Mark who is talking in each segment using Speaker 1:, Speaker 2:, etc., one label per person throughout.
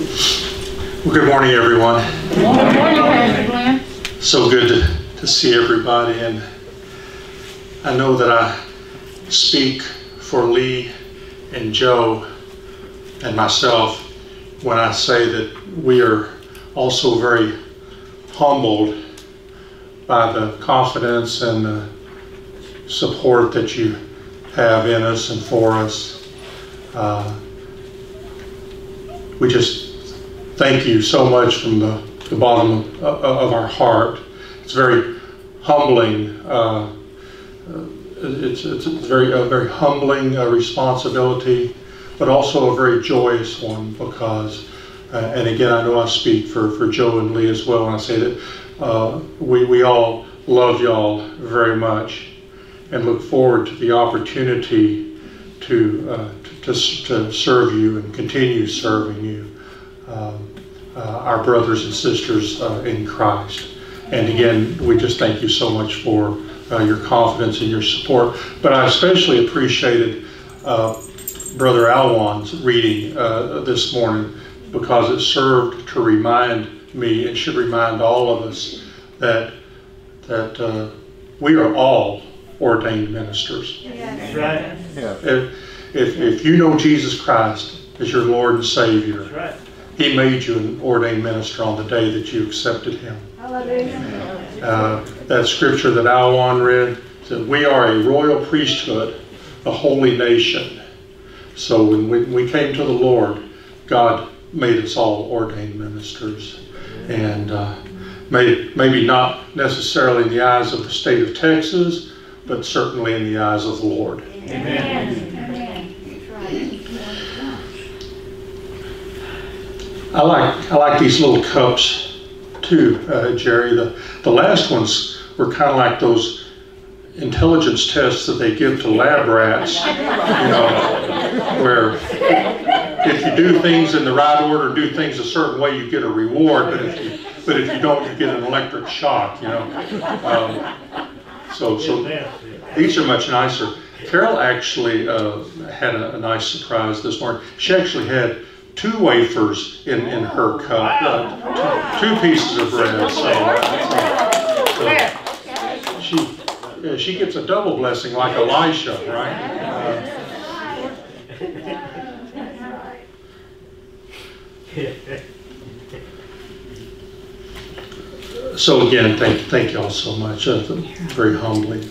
Speaker 1: Well, good morning, everyone.
Speaker 2: Good morning, Pastor Glenn.
Speaker 1: So good to see everybody, and I know that I speak for Lee and Joe and myself when I say that we are also very humbled by the confidence and the support that you have in us and for us. We just thank you so much from the bottom of our heart. It's very humbling. It's a very humbling responsibility, but also a very joyous one because, and again, I know I speak for Joe and Lee as well when I say that we all love y'all very much and look forward to the opportunity to serve you and continue serving you, our brothers and sisters in Christ. And again, we just thank you so much for your confidence and your support. But I especially appreciated Brother Alwan's reading this morning because it served to remind me and should remind all of us that we are all ordained ministers.
Speaker 3: That's right.
Speaker 1: Yeah. If you know Jesus Christ as your Lord and Savior,
Speaker 3: That's right.
Speaker 1: He made you an ordained minister on the day that you accepted Him. That scripture that Alwan read said, we are a royal priesthood, a holy nation. So when we came to the Lord, God made us all ordained ministers. And maybe not necessarily in the eyes of the state of Texas, but certainly in the eyes of the Lord.
Speaker 3: Amen.
Speaker 1: I like these little cups too, Jerry. The last ones were kind of like those intelligence tests that they give to lab rats, you know, where if you do things in the right order, do things a certain way, you get a reward. But if you don't, you get an electric shock, you know. So these are much nicer. Carol actually had a nice surprise this morning. She actually had 2 wafers in her cup, two pieces of bread. So she gets a double blessing like Elisha, right? So again, thank you all so much. Very humbling.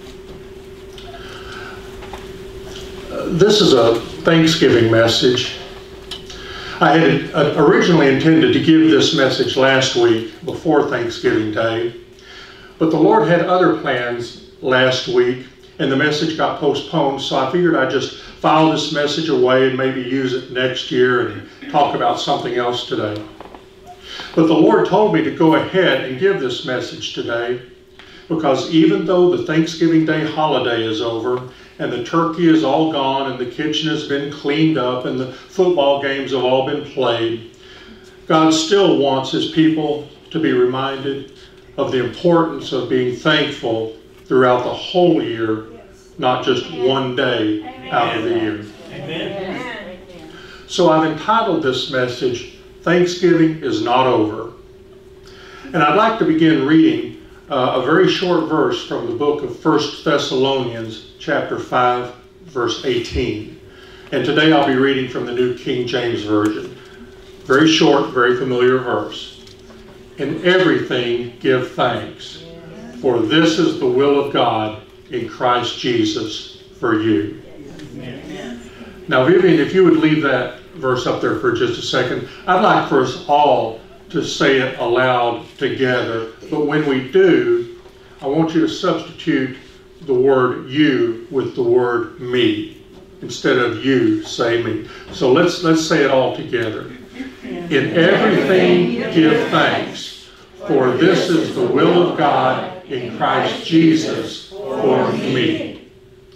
Speaker 1: This is a Thanksgiving message. I had originally intended to give this message last week before Thanksgiving Day, but the Lord had other plans last week and the message got postponed, so I figured I'd just file this message away and maybe use it next year and talk about something else today. But the Lord told me to go ahead and give this message today because even though the Thanksgiving Day holiday is over and the turkey is all gone and the kitchen has been cleaned up and the football games have all been played, God still wants His people to be reminded of the importance of being thankful throughout the whole year, not just one day out of the year.
Speaker 3: Amen.
Speaker 1: So I've entitled this message, Thanksgiving is Not Over. And I'd like to begin reading a very short verse from the book of 1 Thessalonians chapter 5, verse 18. And today I'll be reading from the New King James Version. Very short, very familiar verse. In everything give thanks, for this is the will of God in Christ Jesus for you. Now Vivian, if you would leave that verse up there for just a second, I'd like for us all to say it aloud together. But when we do, I want you to substitute the word you with the word me. Instead of you, say me. So let's say it all together. In everything give thanks, for this is the will of God in Christ Jesus for me.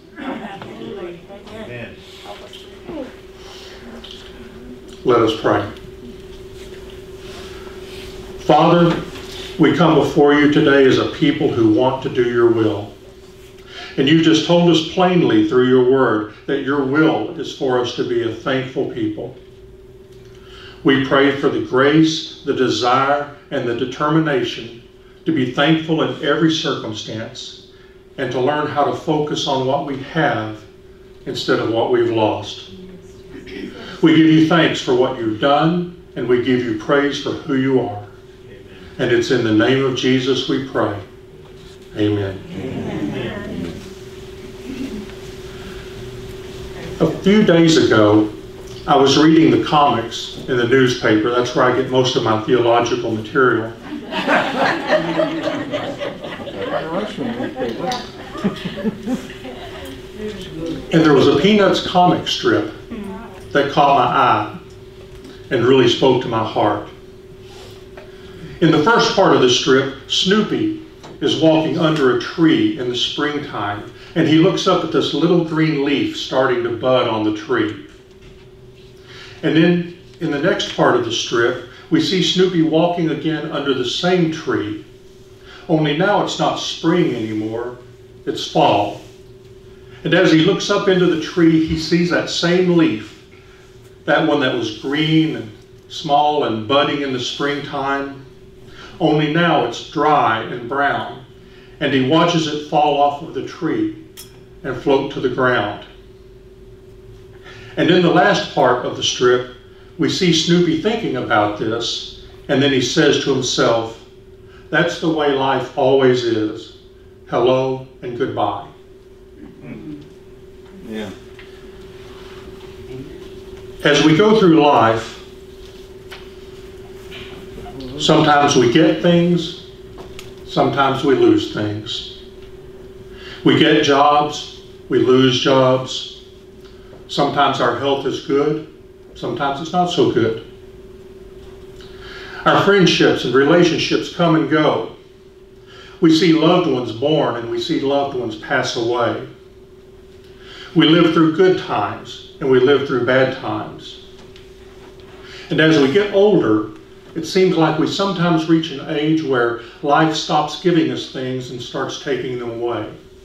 Speaker 3: Amen.
Speaker 1: Let us pray. Father, we come before you today as a people who want to do your will. And you just told us plainly through your word that your will is for us to be a thankful people. We pray for the grace, the desire, and the determination to be thankful in every circumstance and to learn how to focus on what we have instead of what we've lost. We give you thanks for what you've done, and we give you praise for who you are. And it's in the name of Jesus we pray. Amen.
Speaker 3: Amen.
Speaker 1: A few days ago, I was reading the comics in the newspaper. That's where I get most of my theological material. And there was a Peanuts comic strip that caught my eye and really spoke to my heart. In the first part of the strip, Snoopy is walking under a tree in the springtime, and he looks up at this little green leaf starting to bud on the tree. And then in the next part of the strip, we see Snoopy walking again under the same tree, only now it's not spring anymore, it's fall. And as he looks up into the tree, he sees that same leaf, that one that was green and small and budding in the springtime, only now it's dry and brown, and he watches it fall off of the tree and float to the ground. And in the last part of the strip, we see Snoopy thinking about this, and then he says to himself, "That's the way life always is. Hello and goodbye."
Speaker 4: Yeah.
Speaker 1: As we go through life, sometimes we get things, sometimes we lose things. We get jobs, we lose jobs. Sometimes our health is good, sometimes it's not so good. Our friendships and relationships come and go. We see loved ones born and we see loved ones pass away. We live through good times and we live through bad times. And as we get older, it seems like we sometimes reach an age where life stops giving us things and starts taking them away.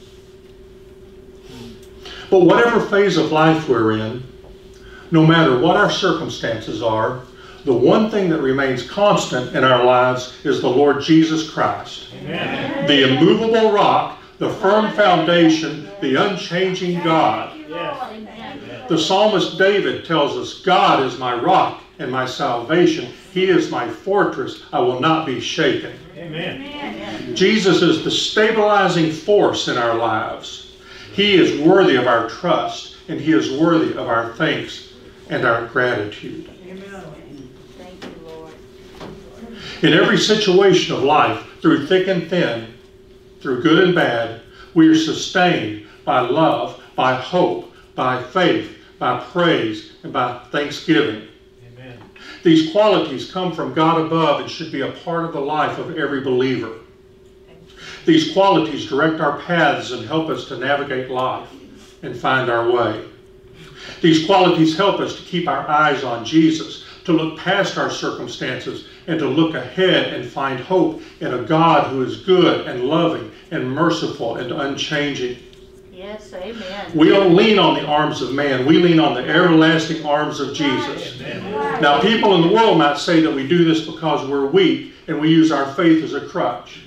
Speaker 1: But whatever phase of life we're in, no matter what our circumstances are, the one thing that remains constant in our lives is the Lord Jesus Christ.
Speaker 3: Amen.
Speaker 1: The immovable rock, the firm foundation, the unchanging God.
Speaker 3: Yes.
Speaker 1: The psalmist David tells us, "God is my rock and my salvation. He is my fortress. I will not be shaken."
Speaker 3: Amen.
Speaker 1: Jesus is the stabilizing force in our lives. He is worthy of our trust, and He is worthy of our thanks and our gratitude.
Speaker 2: Thank you, Lord.
Speaker 1: In every situation of life, through thick and thin, through good and bad, we are sustained by love, by hope, by faith, by praise, and by thanksgiving.
Speaker 3: Amen.
Speaker 1: These qualities come from God above and should be a part of the life of every believer. These qualities direct our paths and help us to navigate life and find our way. These qualities help us to keep our eyes on Jesus, to look past our circumstances and to look ahead and find hope in a God who is good and loving and merciful and unchanging.
Speaker 2: Yes, amen.
Speaker 1: We don't lean on the arms of man. We lean on the everlasting arms of Jesus.
Speaker 3: Amen.
Speaker 1: Now, people in the world might say that we do this because we're weak and we use our faith as a crutch.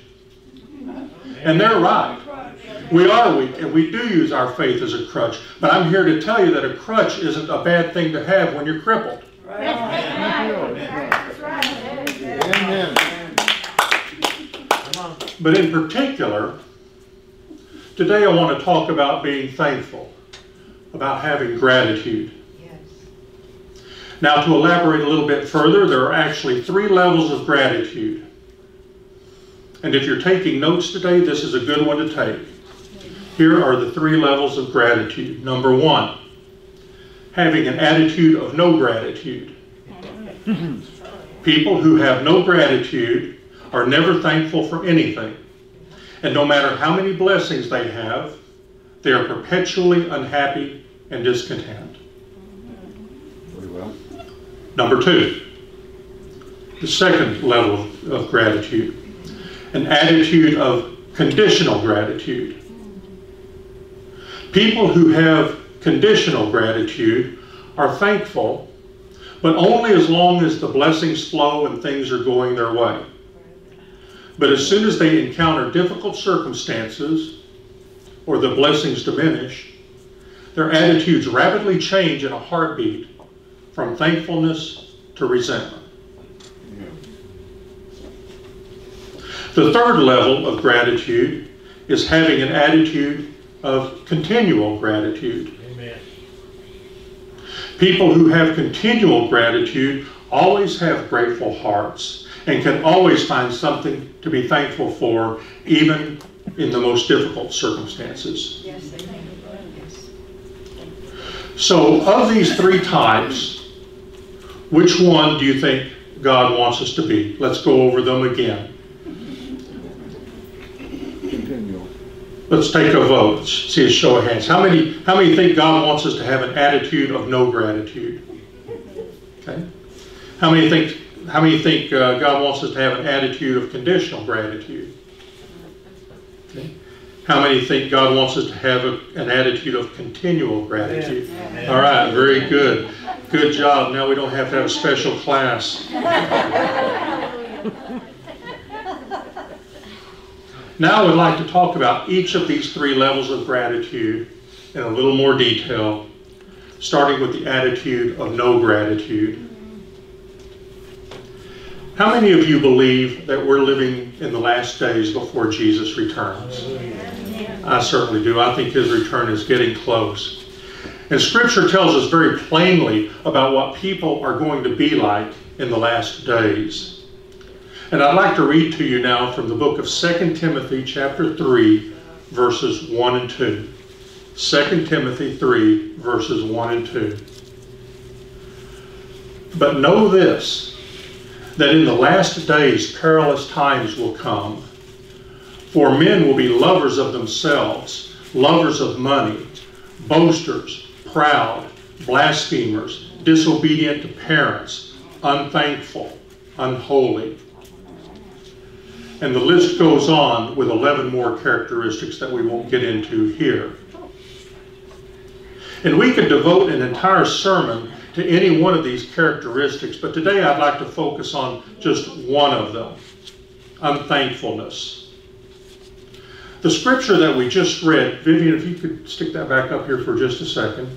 Speaker 1: And they're right. We are weak and we do use our faith as a crutch. But I'm here to tell you that a crutch isn't a bad thing to have when you're crippled.
Speaker 2: That's right.
Speaker 4: Amen.
Speaker 3: Come on.
Speaker 1: But in particular, today I want to talk about being thankful, about having gratitude. Now, to elaborate a little bit further, there are actually 3 levels of gratitude. And if you're taking notes today, this is a good one to take. Here are the 3 levels of gratitude. Number 1, having an attitude of no gratitude. People who have no gratitude are never thankful for anything. And no matter how many blessings they have, they are perpetually unhappy and discontent.
Speaker 4: Very well.
Speaker 1: Number 2, the second level of gratitude, an attitude of conditional gratitude. People who have conditional gratitude are thankful, but only as long as the blessings flow and things are going their way. But as soon as they encounter difficult circumstances or the blessings diminish, their attitudes rapidly change in a heartbeat from thankfulness to resentment. The third level of gratitude is having an attitude of continual gratitude.
Speaker 3: Amen.
Speaker 1: People who have continual gratitude always have grateful hearts and can always find something to be thankful for, even in the most difficult circumstances.
Speaker 2: Yes, amen.
Speaker 1: So, of these three types, which one do you think God wants us to be? Let's go over them again.
Speaker 4: Continual.
Speaker 1: Let's take a vote. See a show of hands. How many think God wants us to have an attitude of no gratitude? Okay. How many think God wants us to have an attitude of conditional gratitude? Okay. How many think God wants us to have an attitude of continual gratitude?
Speaker 3: Amen.
Speaker 1: All right, very good. Good job. Now we don't have to have a special class. Now I would like to talk about each of these three levels of gratitude in a little more detail, starting with the attitude of no gratitude. How many of you believe that we're living in the last days before Jesus returns? I certainly do. I think his return is getting close. And Scripture tells us very plainly about what people are going to be like in the last days. And I'd like to read to you now from the book of 2 Timothy chapter 3, verses 1 and 2. 2 Timothy 3, verses 1 and 2. But know this, that in the last days perilous times will come. For men will be lovers of themselves, lovers of money, boasters, proud, blasphemers, disobedient to parents, unthankful, unholy. And the list goes on with 11 more characteristics that we won't get into here. And we could devote an entire sermon to any one of these characteristics, but today I'd like to focus on just one of them, unthankfulness. The scripture that we just read, Vivian, if you could stick that back up here for just a second.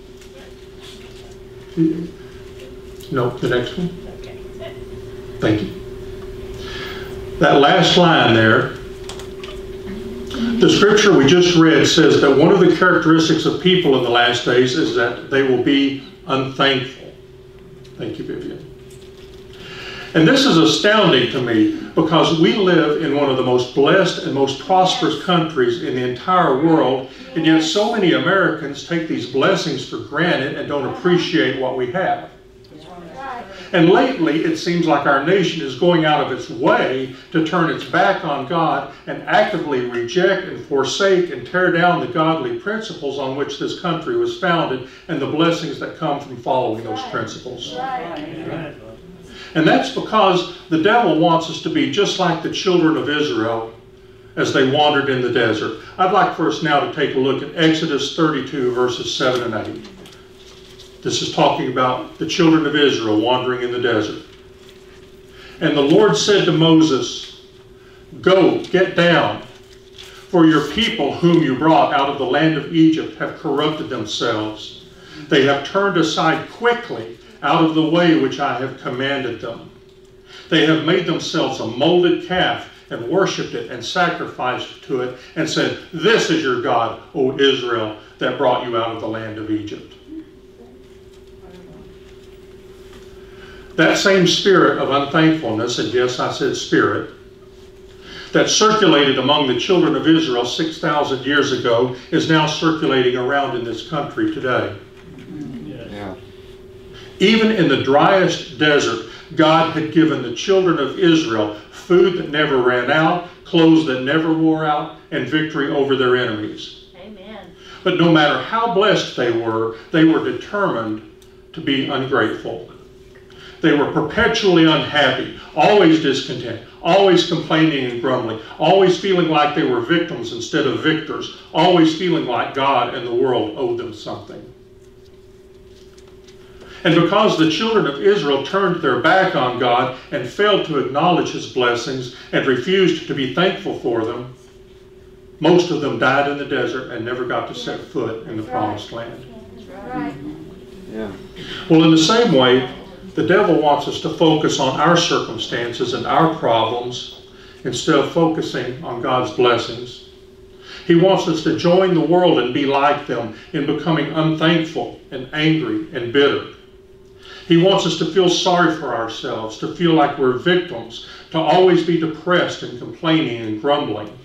Speaker 1: No, the next one. Thank you. That last line there, the scripture we just read says that one of the characteristics of people in the last days is that they will be unthankful. Thank you, Vivian. And this is astounding to me because we live in one of the most blessed and most prosperous countries in the entire world, and yet so many Americans take these blessings for granted and don't appreciate what we have. And lately, it seems like our nation is going out of its way to turn its back on God and actively reject and forsake and tear down the godly principles on which this country was founded and the blessings that come from following those principles.
Speaker 3: Amen.
Speaker 1: And that's because the devil wants us to be just like the children of Israel as they wandered in the desert. I'd like for us now to take a look at Exodus 32, verses 7 and 8. This is talking about the children of Israel wandering in the desert. And the Lord said to Moses, "Go, get down, for your people whom you brought out of the land of Egypt have corrupted themselves. They have turned aside quickly out of the way which I have commanded them. They have made themselves a molded calf and worshipped it and sacrificed to it and said, 'This is your God, O Israel, that brought you out of the land of Egypt.'" That same spirit of unthankfulness, and yes, I said spirit, that circulated among the children of Israel 6,000 years ago is now circulating around in this country today.
Speaker 3: Yes.
Speaker 4: Yeah.
Speaker 1: Even in the driest desert, God had given the children of Israel food that never ran out, clothes that never wore out, and victory over their enemies.
Speaker 2: Amen.
Speaker 1: But no matter how blessed they were determined to be ungrateful. They were perpetually unhappy, always discontent, always complaining and grumbling, always feeling like they were victims instead of victors, always feeling like God and the world owed them something. And because the children of Israel turned their back on God and failed to acknowledge his blessings and refused to be thankful for them, most of them died in the desert and never got to set foot in the promised land.
Speaker 2: Right.
Speaker 4: Yeah.
Speaker 1: Well, in the same way, the devil wants us to focus on our circumstances and our problems instead of focusing on God's blessings. He wants us to join the world and be like them in becoming unthankful and angry and bitter. He wants us to feel sorry for ourselves, to feel like we're victims, to always be depressed and complaining and grumbling.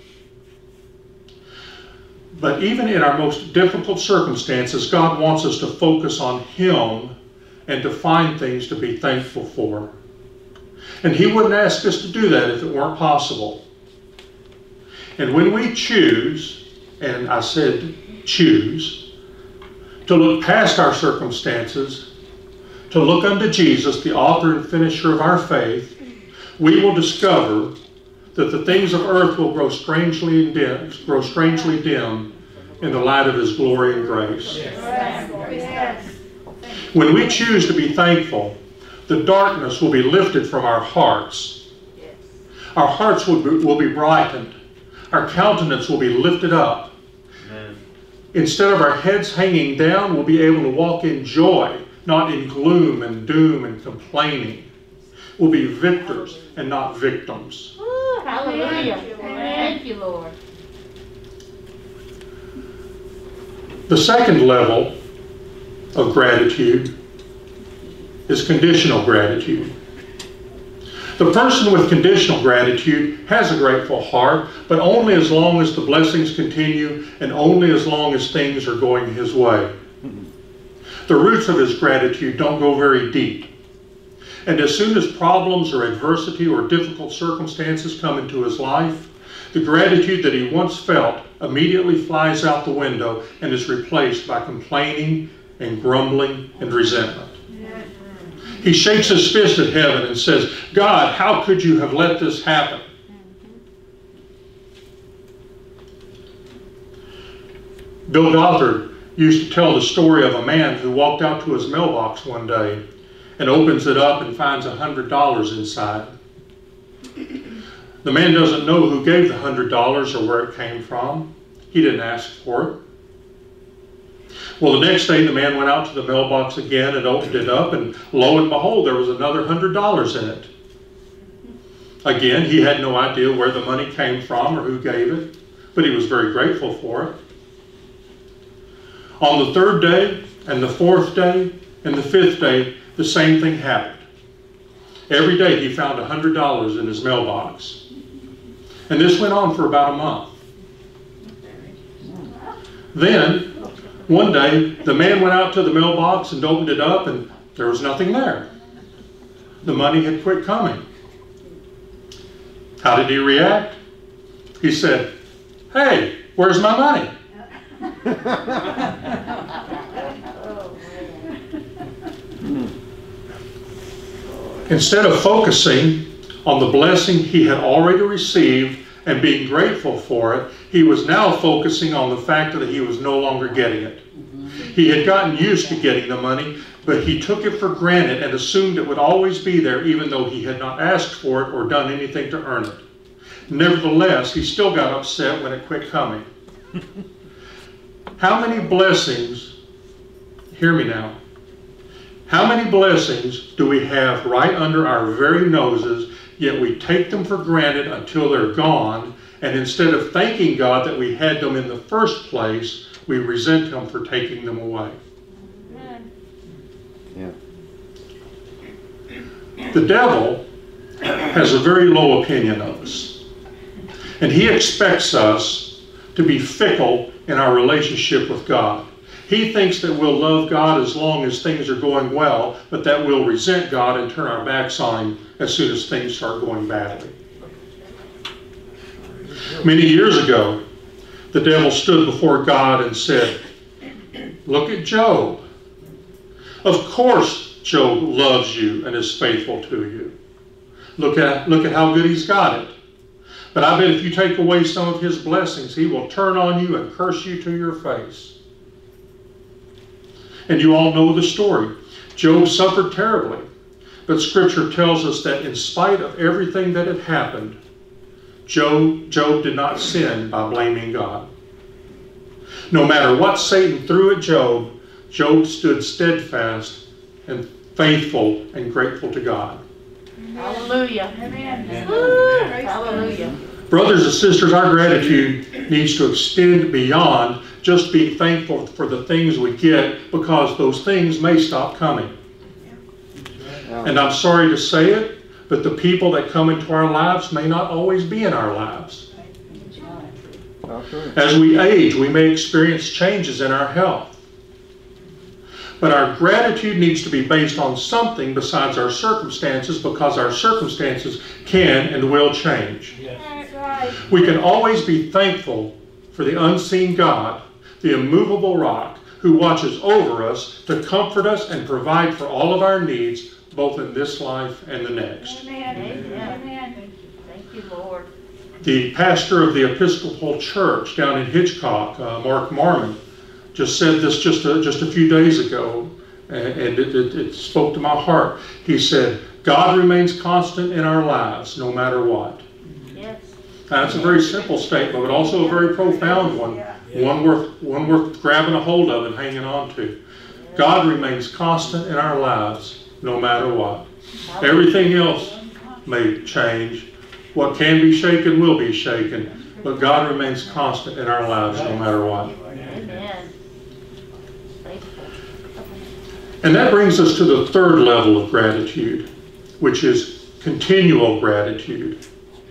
Speaker 1: But even in our most difficult circumstances, God wants us to focus on Him and to find things to be thankful for. And He wouldn't ask us to do that if it weren't possible. And when we choose, and I said choose, to look past our circumstances, to look unto Jesus, the author and finisher of our faith, we will discover that the things of earth will grow strangely dim in the light of His glory and grace.
Speaker 2: Yes.
Speaker 1: When we choose to be thankful, the darkness will be lifted from our hearts.
Speaker 2: Yes.
Speaker 1: Our hearts will be brightened. Our countenance will be lifted up.
Speaker 3: Amen.
Speaker 1: Instead of our heads hanging down, we'll be able to walk in joy, not in gloom and doom and complaining. We'll be victors and not victims.
Speaker 2: Woo, hallelujah. Thank you, Lord.
Speaker 1: The second level of gratitude is conditional gratitude. The person with conditional gratitude has a grateful heart, but only as long as the blessings continue and only as long as things are going his way. The roots of his gratitude don't go very deep. And as soon as problems or adversity or difficult circumstances come into his life, the gratitude that he once felt immediately flies out the window and is replaced by complaining and grumbling and resentment. He shakes his fist at heaven and says, God, how could you have let this happen? Bill Gothard used to tell the story of a man who walked out to his mailbox one day and opens it up and finds $100 inside. The man doesn't know who gave the $100 or where it came from. He didn't ask for it. Well, the next day the man went out to the mailbox again and opened it up, and lo and behold, there was another $100 in it. Again, he had no idea where the money came from or who gave it, but he was very grateful for it. On the third day, and the fourth day, and the fifth day, the same thing happened. Every day he found $100 in his mailbox. And this went on for about a month. Then, one day, the man went out to the mailbox and opened it up, and there was nothing there. The money had quit coming. How did he react? He said, hey, where's my money? Instead of focusing on the blessing he had already received and being grateful for it, he was now focusing on the fact that he was no longer getting it. He had gotten used to getting the money, but he took it for granted and assumed it would always be there even though he had not asked for it or done anything to earn it. Nevertheless, he still got upset when it quit coming. How many blessings, hear me now, how many blessings do we have right under our very noses, yet we take them for granted until they're gone, and instead of thanking God that we had them in the first place, we resent Him for taking them away.
Speaker 4: Yeah.
Speaker 1: The devil has a very low opinion of us, and he expects us to be fickle in our relationship with God. He thinks that we'll love God as long as things are going well, but that we'll resent God and turn our backs on Him as soon as things start going badly. Many years ago, the devil stood before God and said, look at Job. Of course Job loves you and is faithful to you. Look at how good he's got it. But I bet if you take away some of his blessings, he will turn on you and curse you to your face. And you all know the story. Job suffered terribly, but Scripture tells us that in spite of everything that had happened, Job did not sin by blaming God. No matter what Satan threw at Job, Job stood steadfast and faithful and grateful to God.
Speaker 2: Hallelujah.
Speaker 3: Amen.
Speaker 2: Woo.
Speaker 3: Amen.
Speaker 2: Hallelujah.
Speaker 1: Brothers and sisters, our gratitude needs to extend beyond just being thankful for the things we get, because those things may stop coming. And I'm sorry to say it, but the people that come into our lives may not always be in our lives. As we age, we may experience changes in our health. But our gratitude needs to be based on something besides our circumstances, because our circumstances can and will change.
Speaker 2: That's right.
Speaker 1: We can always be thankful for the unseen God, the immovable rock, who watches over us to comfort us and provide for all of our needs, both in this life and the next.
Speaker 2: Amen. Thank you, Lord.
Speaker 1: The pastor of the Episcopal Church down in Hitchcock, Mark Marmon, just said this just a few days ago, and it spoke to my heart. He said, God remains constant in our lives no matter what.
Speaker 2: Yes.
Speaker 1: Now, that's a very simple statement, but also a very profound one. One worth grabbing a hold of and hanging on to. God remains constant in our lives no matter what. Everything else may change. What can be shaken will be shaken, but God remains constant in our lives no matter what.
Speaker 2: Amen. Faithful.
Speaker 1: And that brings us to the third level of gratitude, which is continual gratitude.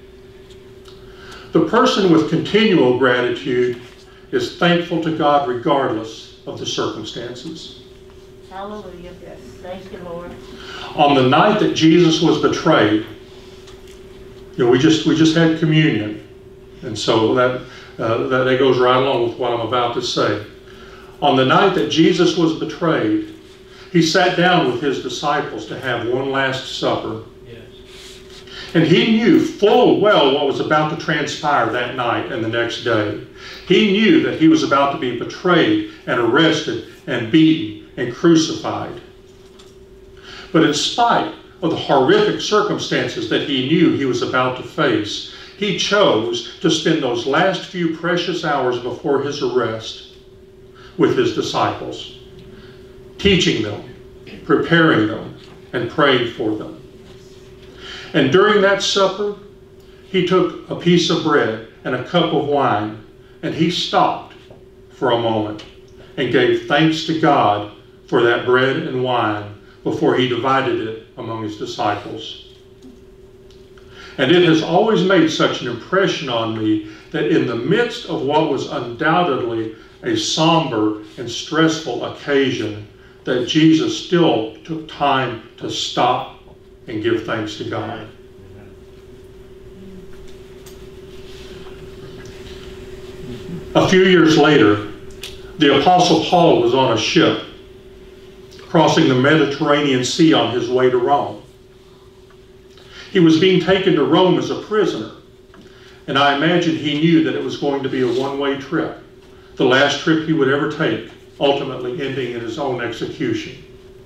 Speaker 1: The person with continual gratitude is thankful to God regardless of the circumstances.
Speaker 2: Hallelujah. Thank you, Lord.
Speaker 1: On the night that Jesus was betrayed, we just had communion, and so that goes right along with what I'm about to say. On the night that Jesus was betrayed, he sat down with his disciples to have one last supper. And he knew full well what was about to transpire that night and the next day. He knew that he was about to be betrayed and arrested and beaten and crucified. But in spite of the horrific circumstances that he knew he was about to face, he chose to spend those last few precious hours before his arrest with his disciples, teaching them, preparing them, and praying for them. And during that supper, he took a piece of bread and a cup of wine, and he stopped for a moment and gave thanks to God for that bread and wine before he divided it among his disciples. And it has always made such an impression on me that in the midst of what was undoubtedly a somber and stressful occasion, that Jesus still took time to stop and give thanks to God. A few years later, the Apostle Paul was on a ship crossing the Mediterranean Sea on his way to Rome. He was being taken to Rome as a prisoner, and I imagine he knew that it was going to be a one-way trip, the last trip he would ever take, ultimately ending in his own execution.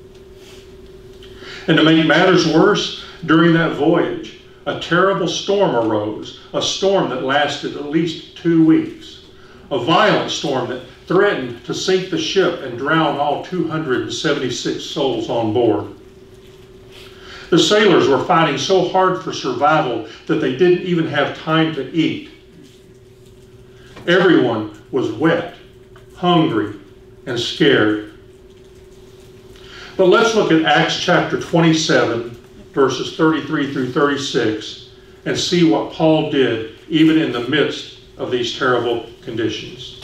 Speaker 1: And to make matters worse, during that voyage, a terrible storm arose, a storm that lasted at least 2 weeks, a violent storm that threatened to sink the ship and drown all 276 souls on board. The sailors were fighting so hard for survival that they didn't even have time to eat. Everyone was wet, hungry, and scared. But let's look at Acts chapter 27, verses 33 through 36, and see what Paul did even in the midst of these terrible conditions.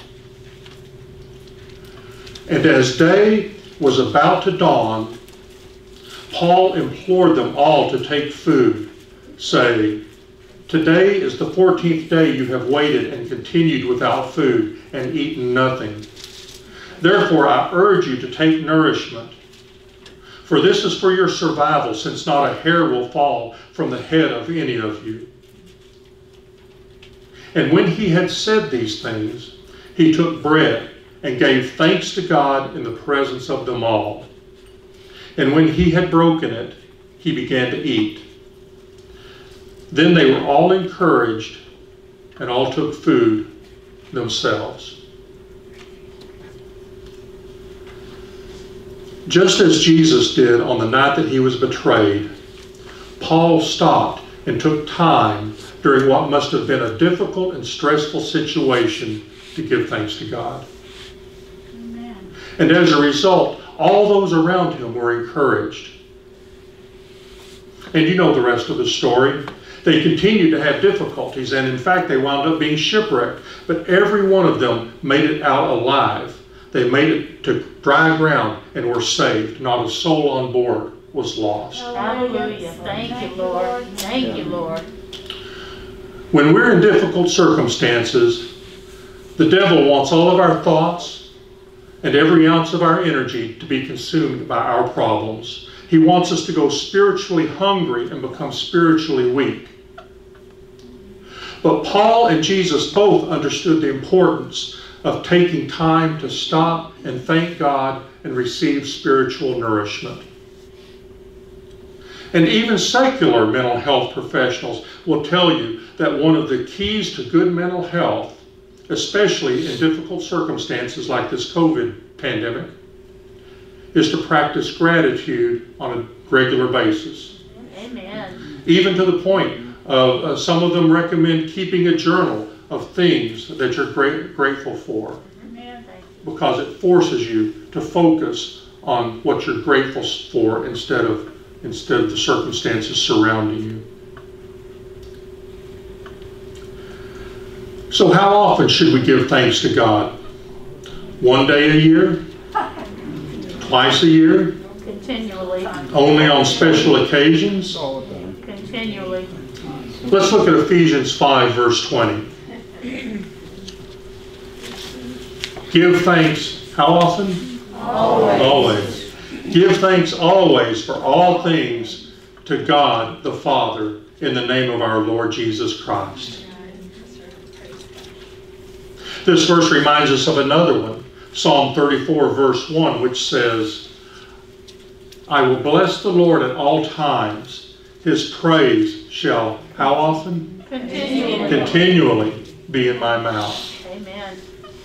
Speaker 1: And as day was about to dawn, Paul implored them all to take food, saying, "Today is the 14th day you have waited and continued without food and eaten nothing. Therefore I urge you to take nourishment. For this is for your survival, since not a hair will fall from the head of any of you." And when he had said these things, he took bread and gave thanks to God in the presence of them all. And when he had broken it, he began to eat. Then they were all encouraged and all took food themselves. Just as Jesus did on the night that he was betrayed, Paul stopped and took time during what must have been a difficult and stressful situation to give thanks to God.
Speaker 2: Amen.
Speaker 1: And as a result, all those around him were encouraged. And you know the rest of the story. They continued to have difficulties, and in fact, they wound up being shipwrecked. But every one of them made it out alive. They made it to dry ground and were saved. Not a soul on board was lost.
Speaker 2: Hallelujah. Thank you, Lord. Thank you, Lord.
Speaker 1: When we're in difficult circumstances, the devil wants all of our thoughts and every ounce of our energy to be consumed by our problems. He wants us to go spiritually hungry and become spiritually weak. But Paul and Jesus both understood the importance of taking time to stop and thank God and receive spiritual nourishment. And even secular mental health professionals will tell you that one of the keys to good mental health, especially in difficult circumstances like this COVID pandemic, is to practice gratitude on a regular basis.
Speaker 2: Amen.
Speaker 1: Even to the point of some of them recommend keeping a journal of things that you're grateful for,
Speaker 2: Amen.
Speaker 1: because it forces you to focus on what you're grateful for instead of the circumstances surrounding you. So how often should we give thanks to God? One day a year? Twice a year?
Speaker 2: Continually.
Speaker 1: Only on special occasions?
Speaker 2: Continually.
Speaker 1: Let's look at Ephesians 5, verse 20. Give thanks how often? Always. Give thanks always for all things to God the Father in the name of our Lord Jesus Christ. This verse reminds us of another one, Psalm 34, verse 1, which says, I will bless the Lord at all times. His praise shall, how often?
Speaker 2: Continually.
Speaker 1: Continually be in my mouth.
Speaker 2: Amen.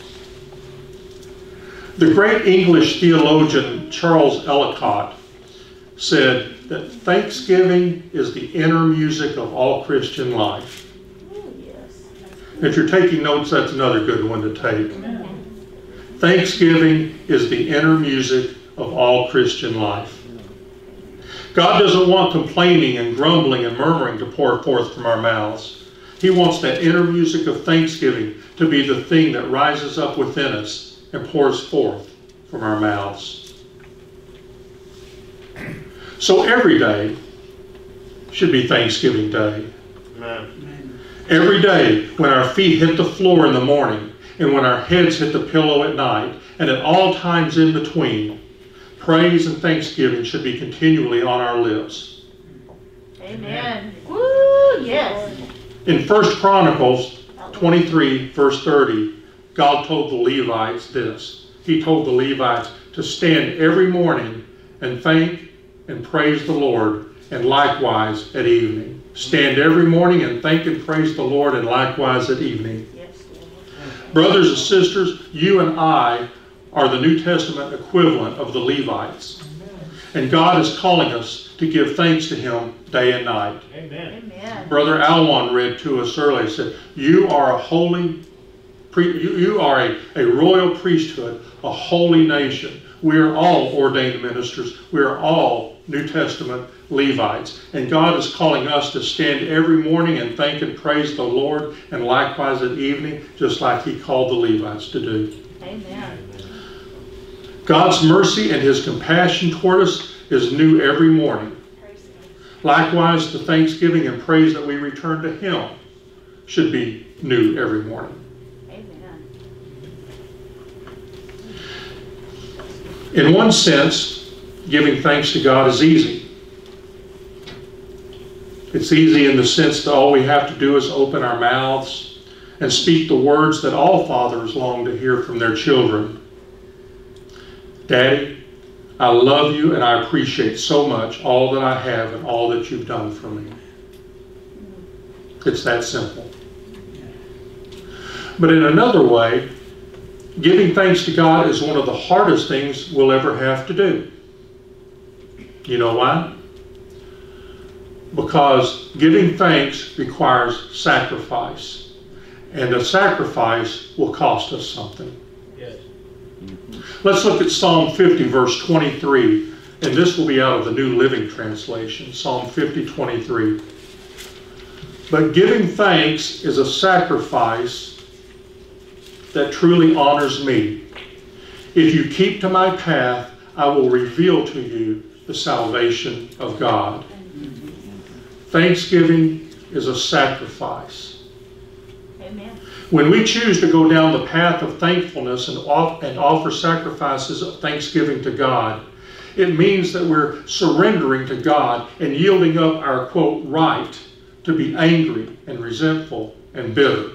Speaker 1: The great English theologian Charles Ellicott said that thanksgiving is the inner music of all Christian life.
Speaker 2: Oh, yes.
Speaker 1: If you're taking notes, that's another good one to take. Thanksgiving is the inner music of all Christian life. God doesn't want complaining and grumbling and murmuring to pour forth from our mouths. He wants that inner music of thanksgiving to be the thing that rises up within us and pours forth from our mouths. So every day should be Thanksgiving Day.
Speaker 3: Amen.
Speaker 1: Every day when our feet hit the floor in the morning and when our heads hit the pillow at night and at all times in between, praise and thanksgiving should be continually on our lips.
Speaker 2: Amen. Woo, yes.
Speaker 1: In 1 Chronicles 23, verse 30, God told the Levites this. He told the Levites to stand every morning and thank and praise the Lord, and likewise at evening. Stand every morning and thank and praise the Lord, and likewise at evening.
Speaker 2: Yes, Lord.
Speaker 1: Brothers and sisters, you and I are the New Testament equivalent of the Levites. And God is calling us to give thanks to Him day and night.
Speaker 3: Amen.
Speaker 2: Amen.
Speaker 1: Brother Alwan read to us earlier, said, you are a holy, you are a royal priesthood, a holy nation. We are all ordained ministers. We are all New Testament Levites. And God is calling us to stand every morning and thank and praise the Lord, and likewise at evening, just like He called the Levites to do.
Speaker 2: Amen.
Speaker 1: God's mercy and His compassion toward us is new every morning. Likewise, the thanksgiving and praise that we return to Him should be new every morning.
Speaker 2: Amen.
Speaker 1: In one sense, giving thanks to God is easy. It's easy in the sense that all we have to do is open our mouths and speak the words that all fathers long to hear from their children. Daddy, I love you and I appreciate so much all that I have and all that you've done for me. It's that simple. But in another way, giving thanks to God is one of the hardest things we'll ever have to do. You know why? Because giving thanks requires sacrifice. And a sacrifice will cost us something.
Speaker 3: Yes.
Speaker 1: Let's look at Psalm 50, verse 23. And this will be out of the New Living Translation. Psalm 50, 23. But giving thanks is a sacrifice that truly honors me. If you keep to my path, I will reveal to you the salvation of God. Thanksgiving is a sacrifice.
Speaker 2: Amen.
Speaker 1: When we choose to go down the path of thankfulness and offer sacrifices of thanksgiving to God, it means that we're surrendering to God and yielding up our, quote, right to be angry and resentful and bitter.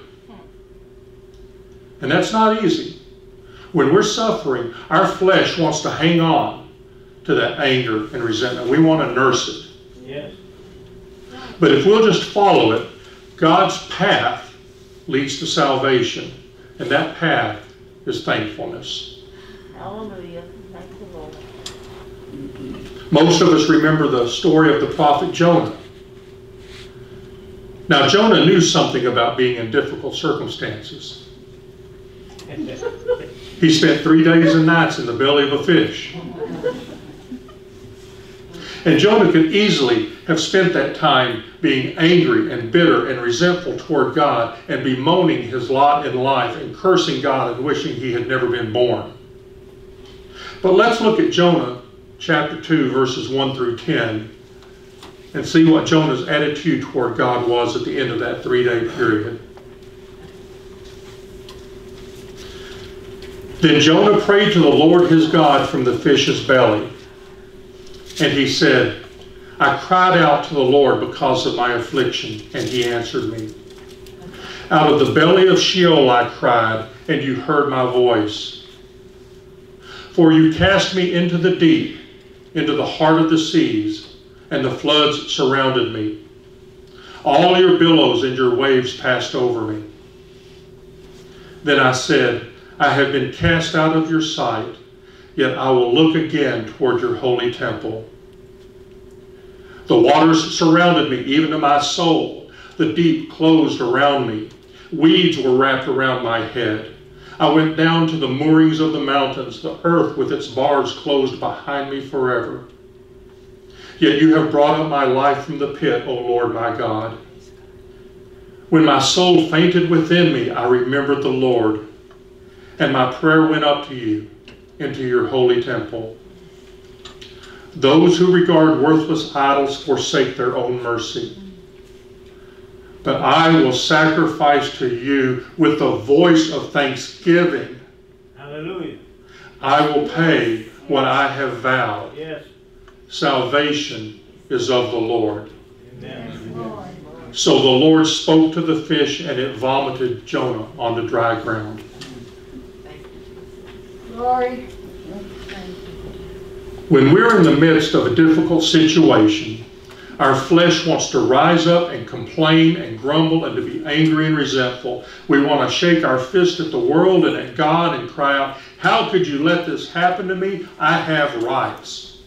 Speaker 1: And that's not easy. When we're suffering, our flesh wants to hang on to that anger and resentment. We want to nurse it.
Speaker 3: Yes.
Speaker 1: But if we'll just follow it, God's path leads to salvation. And that path is thankfulness.
Speaker 2: Hallelujah. Thank you, Lord.
Speaker 1: Most of us remember the story of the prophet Jonah. Now, Jonah knew something about being in difficult circumstances. He spent 3 days and nights in the belly of a fish. And Jonah could easily have spent that time being angry and bitter and resentful toward God and bemoaning his lot in life and cursing God and wishing he had never been born. But let's look at Jonah chapter 2, verses 1 through 10 and see what Jonah's attitude toward God was at the end of that 3-day period. Then Jonah prayed to the Lord his God from the fish's belly. And he said, I cried out to the Lord because of my affliction, and he answered me. Out of the belly of Sheol I cried, and you heard my voice. For you cast me into the deep, into the heart of the seas, and the floods surrounded me. All your billows and your waves passed over me. Then I said, I have been cast out of your sight, yet I will look again toward your holy temple. The waters surrounded me, even to my soul. The deep closed around me. Weeds were wrapped around my head. I went down to the moorings of the mountains. The earth with its bars closed behind me forever. Yet you have brought up my life from the pit, O Lord my God. When my soul fainted within me, I remembered the Lord, and my prayer went up to you into your holy temple. Those who regard worthless idols forsake their own mercy. But I will sacrifice to you with the voice of thanksgiving.
Speaker 3: Hallelujah.
Speaker 1: I will pay what I have vowed.
Speaker 3: Yes.
Speaker 1: Salvation is of the Lord.
Speaker 3: Amen.
Speaker 1: So the Lord spoke to the fish, and it vomited Jonah on the dry ground.
Speaker 2: Glory.
Speaker 1: When we're in the midst of a difficult situation, our flesh wants to rise up and complain and grumble and to be angry and resentful. We want to shake our fist at the world and at God and cry out, how could you let this happen to me? I have rights.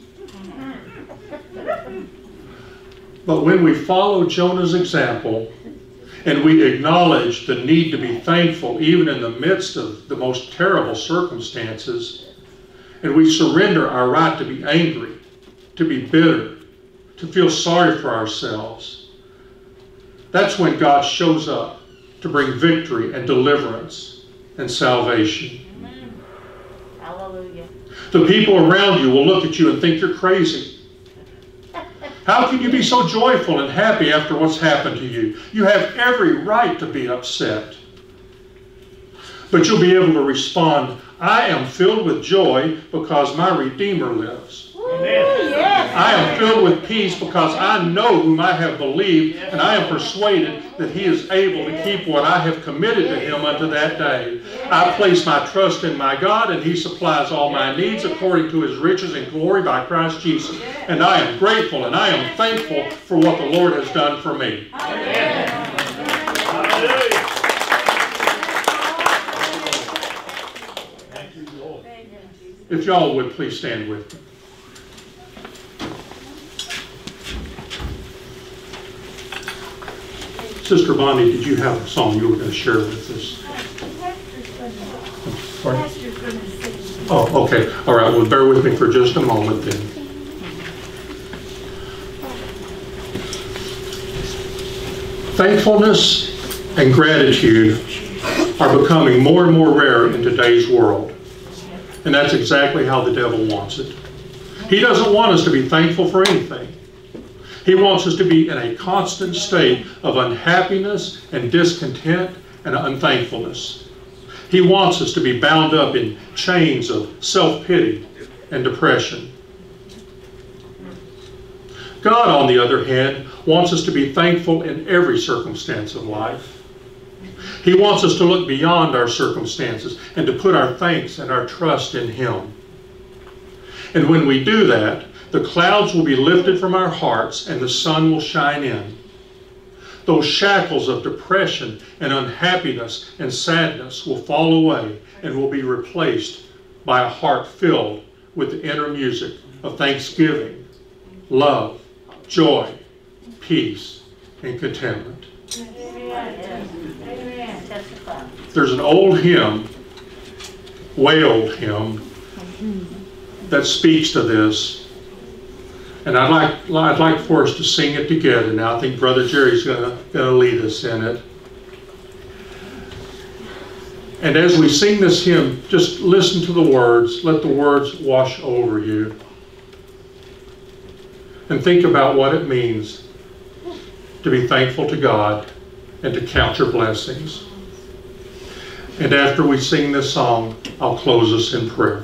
Speaker 1: But when we follow Jonah's example and we acknowledge the need to be thankful even in the midst of the most terrible circumstances, and we surrender our right to be angry, to be bitter, to feel sorry for ourselves, that's when God shows up to bring victory and deliverance and salvation.
Speaker 2: Amen. Hallelujah.
Speaker 1: The people around you will look at you and think you're crazy. How can you be so joyful and happy after what's happened to you? You have every right to be upset. But you'll be able to respond, I am filled with joy because my Redeemer lives.
Speaker 2: Woo. Yes.
Speaker 1: I am filled with peace because I know whom I have believed, and I am persuaded that he is able to keep what I have committed to him unto that day. I place my trust in my God, and he supplies all my needs according to his riches and glory by Christ Jesus. And I am grateful and I am thankful for what the Lord has done for me.
Speaker 3: Hallelujah. Thank you, Lord.
Speaker 1: If y'all would please stand with me. Sister Bonnie, did you have a song you were going to share with us? Pardon? Oh, okay. All right. Well, bear with me for just a moment then. Thankfulness and gratitude are becoming more and more rare in today's world. And that's exactly how the devil wants it. He doesn't want us to be thankful for anything. He wants us to be in a constant state of unhappiness and discontent and unthankfulness. He wants us to be bound up in chains of self-pity and depression. God, on the other hand, wants us to be thankful in every circumstance of life. He wants us to look beyond our circumstances and to put our thanks and our trust in him. And when we do that, the clouds will be lifted from our hearts and the sun will shine in. Those shackles of depression and unhappiness and sadness will fall away and will be replaced by a heart filled with the inner music of thanksgiving, love, joy, peace, and contentment. There's an old hymn, wailed hymn, that speaks to this. And I'd like for us to sing it together now. I think Brother Jerry's going to lead us in it. And as we sing this hymn, just listen to the words. Let the words wash over you. And think about what it means to be thankful to God and to count your blessings. And after we sing this song, I'll close us in prayer.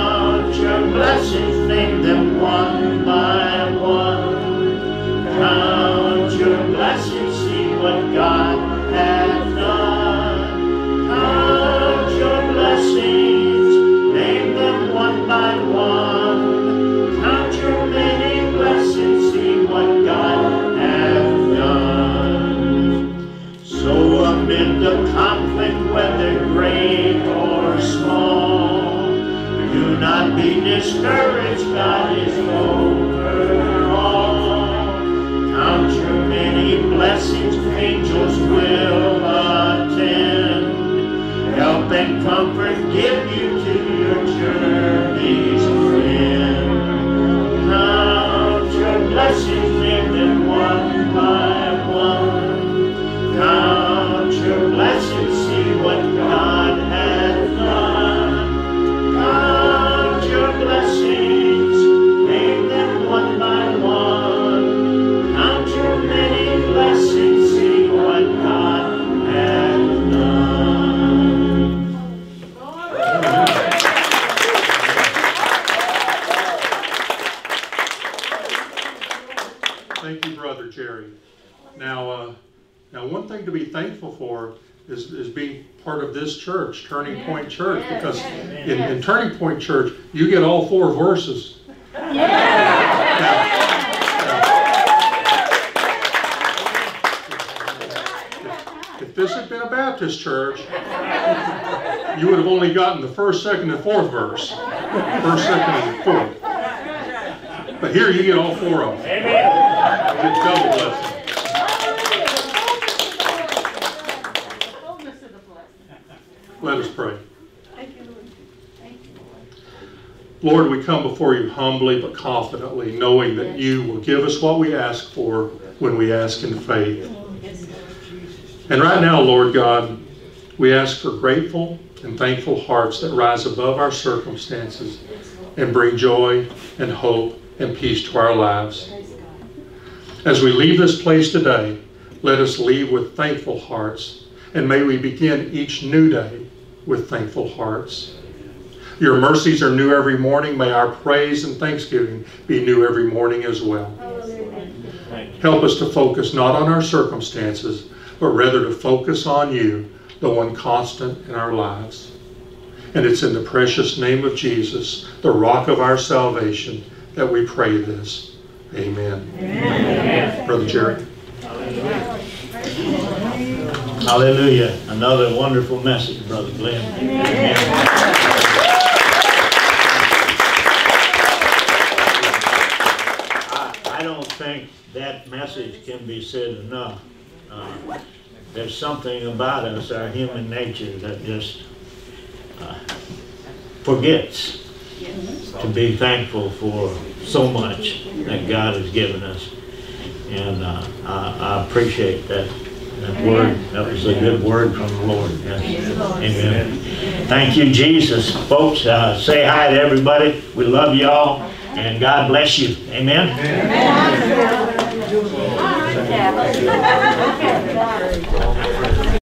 Speaker 5: Blessings, name them one by one. discouraged, God is over all. Count your many blessings, angels will attend. Help and comfort give you to your journey's end. Count your blessings, name them one by one. Count your blessings, see what God has done. Count your blessings, name them one by one. Count your many blessings, see what God has done.
Speaker 1: Thank you, Brother Jerry. Now one thing to be thankful for is being part of this church, Turning Point Church, because in Turning Point Church, you get all 4 verses. If this had been a Baptist church, you would have only gotten the first, second, and fourth verse. First, second, and fourth. But here you get all 4 of them.
Speaker 5: Amen.
Speaker 1: You get double blessing. Let us pray. Lord, we come before you humbly but confidently, knowing that you will give us what we ask for when we ask in faith. And right now, Lord God, we ask for grateful and thankful hearts that rise above our circumstances and bring joy and hope and peace to our lives. As we leave this place today, let us leave with thankful hearts, and may we begin each new day with thankful hearts. Your mercies are new every morning. May our praise and thanksgiving be new every morning as well. Help us to focus not on our circumstances, but rather to focus on you, the one constant in our lives. And it's in the precious name of Jesus, the rock of our salvation, that we pray this. Amen. Amen. Brother Jerry.
Speaker 5: Hallelujah. Another wonderful message, Brother Glenn. Amen. I don't think that message can be said enough. There's something about us, our human nature, that just forgets to be thankful for so much that God has given us. And I appreciate that word. That was a good word from the Lord. Yes. Amen. Thank you, Jesus. Folks, say hi to everybody. We love you all, and God bless you. Amen.
Speaker 2: Amen.